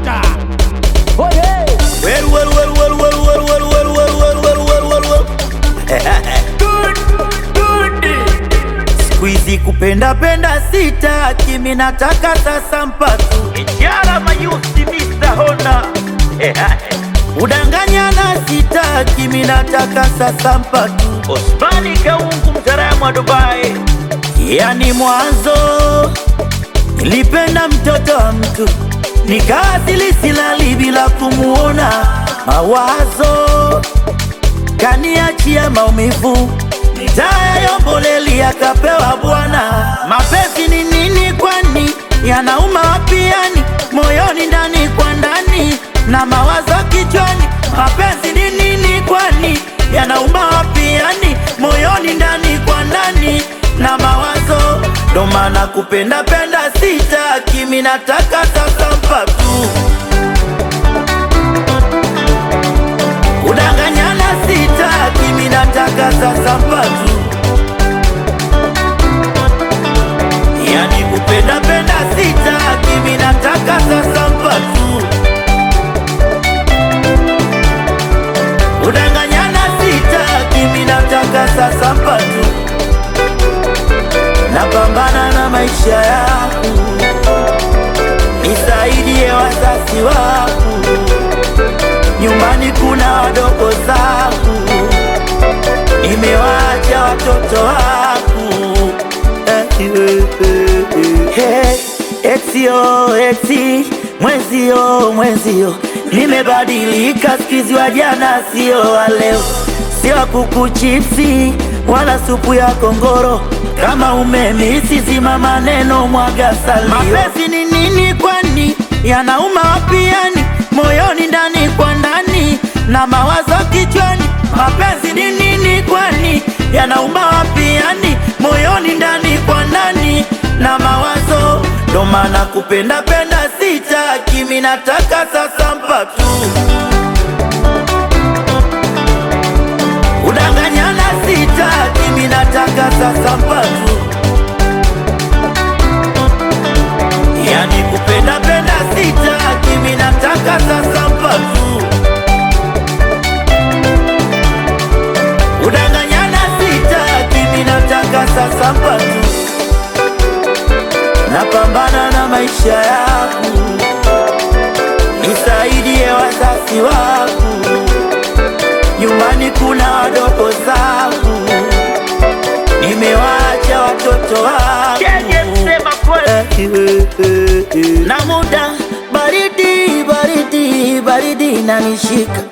Marota. Oh yeah. Well. Squeezy kupenda sitaki, mimi nataka sasa mpatu. Ijara mayusi Mr. Honda. Udanganyana sitaki, mimi nataka sasa mpatu. Osmani Kaungu mzaramu wa Dubai. Yani mwanzo nilipenda mtoto wa mtu, nikasili silali bila kumuona. Mawazo kaniachia maumivu, nitaya yomboleli akapewa bwana. Mapenzi ni nini kwani? Yanauma wapi yani? Moyoni ndani kwa ndani na mawazo kichwani. Mapenzi ni nini kwani? Yanauma wapi yani? Moyoni ndani kwa ndani na mawazo. Ndo maana kupenda sitaki, mimi nataka sasa mpatu. Udanganyana sitaki, mimi nataka sasa mpatu. Yani kupenda sitaki, mimi nataka sasa mpatu. Udanganyana sitaki, mimi nataka sasa mpatu. Napambana na maisha yangu, nisaidie wazazi wangu. Nyumbani kuna wadogo zangu, nimewaacha watoto wangu. Eti mwenzio, nimebadilika sikizi, wa jana sio wa leo. Sio kuku chipsi wala supu ya kongoro. Kama umemisi zima maneno, mwaga salio. Mapenzi ni nini kwani? Yanauma wapi yani? Moyoni ndani kwa ndani na mawazo kichwani. Mapenzi ni nini kwani? Yanauma wapi yani? Moyoni ndani kwa ndani na mawazo. Ndo maana kupenda sitaki, mimi nataka sasa mpatu. Udanganyana sitaki, mimi nataka sasa mpatu. Yani kupenda sitaki, mimi nataka sasa mpatu. Udanganyana sitaki, mimi nataka sasa mpatu. Napambana na maisha yangu, nisaidie wazazi wangu. Nyumbani kuna wadogo zangu, nimewaacha watoto wangu. Na muda baridi nanishika,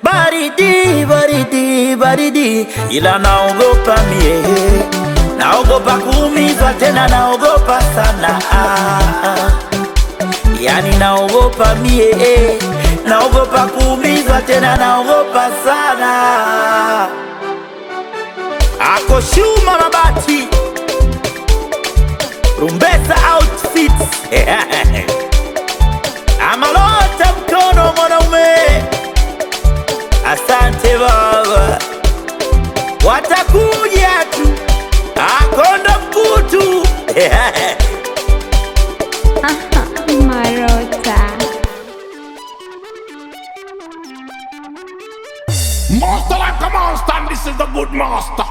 baridi, ila naogopa mie, naogopa kuumizwa tena, naogopa sana. Yani naogopa mie, naogopa kuumizwa tena, naogopa sana. Ako Shuma Mabati, Rumbesa Outfits. Amalota mkono mwanaume. Asante baba, watakuja tu, akonda mkutu. Marota. Master like a monster, and this is the good master.